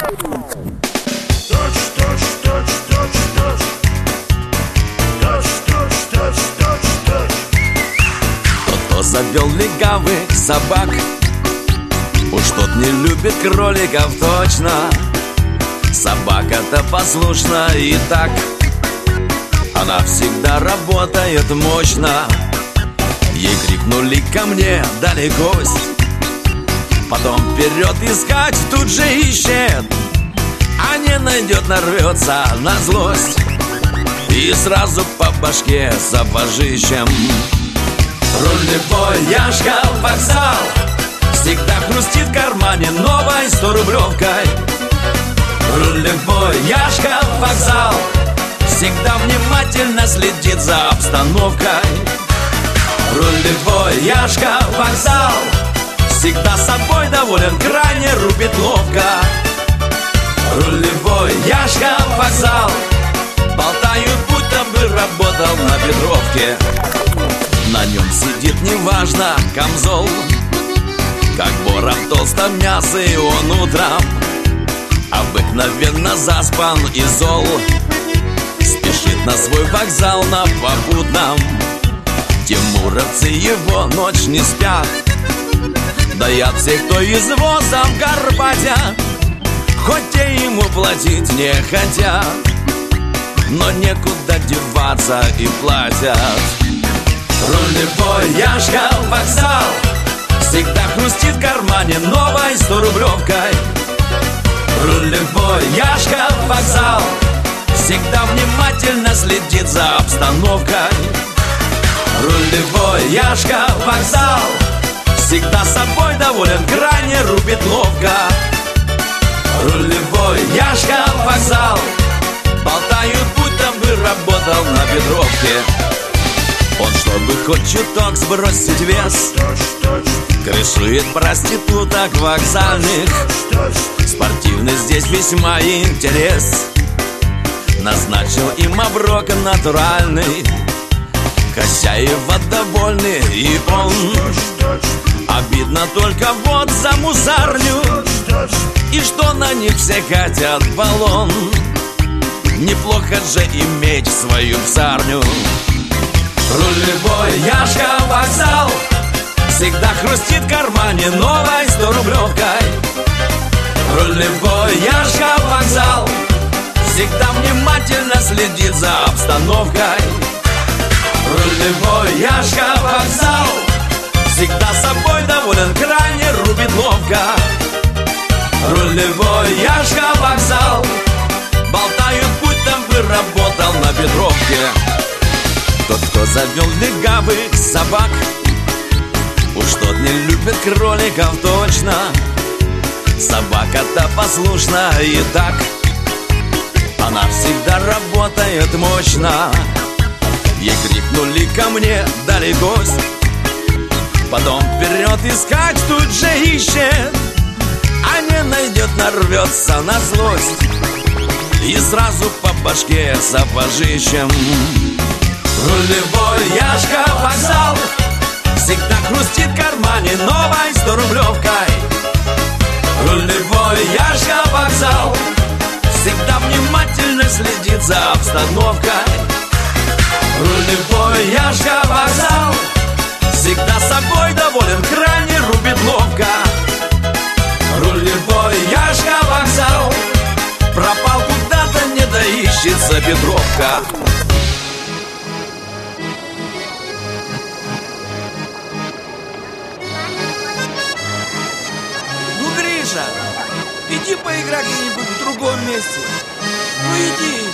Тот, кто завел легавых собак, уж тот не любит кроликов точно. Собака-то послушна и так, она всегда работает мощно. Ей крикнули: ко мне, дали гость. Потом вперед искать, тут же ищет, а не найдет, нарвется на злость и сразу по башке сапожищем. Рулевой Яшка, вокзал, всегда хрустит в кармане новой 100-рублевкой. Рулевой Яшка, вокзал, всегда внимательно следит за обстановкой. Рулевой Яшка, вокзал, всегда собой доволен, крайне рубит ловко. Рулевой Яшка, вокзал, болтают, будто бы работал на Петровке. На нем сидит неважно камзол, как вора в толстом мясе он утром обыкновенно заспан и зол. Спешит на свой вокзал на попутном, тимуровцы его ночь не спят. Да и от всех, кто извозом горбатят, хоть те ему платить не хотят, но некуда деваться и платят. Рулевой Яшка, вокзал, всегда хрустит в кармане новой 100-рублевкой. Рулевой Яшка, вокзал, всегда внимательно следит за обстановкой. Рулевой Яшка, вокзал, всегда собой доволен, крайне рубит ловко. Рулевой Яшка, вокзал, болтают, будто бы работал на Петровке. Он, чтобы хоть чуток сбросить вес, крышует проституток вокзальных. Спортивный здесь весьма интерес, назначил им оброк натуральный. Хозяева довольны, и он. Обидно только вот за мусарню, и что на них все хотят баллон. Неплохо же иметь свою псарню. Рулевой Яшка, вокзал, всегда хрустит в кармане новой 100-рублевкой. Рулевой Яшка, вокзал, всегда внимательно следит за обстановкой. Рулевой Яшка, вокзал, всегда собой доволен, крайне рубит ловко. Рулевой Яшка, вокзал, болтают, будто бы работал на Петровке. Тот, кто завел легавых собак, уж тот не любит кроликов точно. Собака-то послушна и так, она всегда работает мощно. Ей крикнули: ко мне, дали гость. Потом вперед искать, тут же ищет, а не найдет, нарвется на злость и сразу по башке сапожищем. Рулевой Яшка, вокзал, всегда хрустит в кармане новой 100-рублевкой. Рулевой Яшка, вокзал, всегда внимательно следит за обстановкой. Рулевой Яшка, вокзал, всегда собой доволен, крайне рубит ловко. Рулевой Яшка, вокзал, пропал куда-то, не доищется Петровка. Ну, Гриша, иди поиграй где-нибудь в другом месте. Ну иди.